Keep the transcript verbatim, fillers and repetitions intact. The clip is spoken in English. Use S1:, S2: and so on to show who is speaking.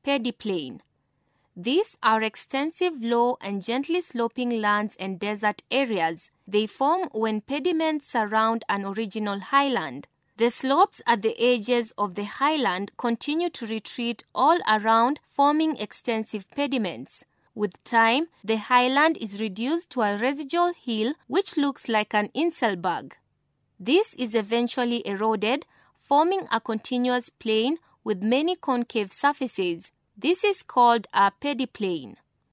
S1: peδιplain. These are extensive low and gently sloping lands and desert areas. They form when pediments surround an original highland. The slopes at the edges of the highland continue to retreat all around, forming extensive pediments. With time, the highland is reduced to a residual hill which looks like an inselberg. This is eventually eroded, forming a continuous plain with many concave surfaces. This is called a peδιplain.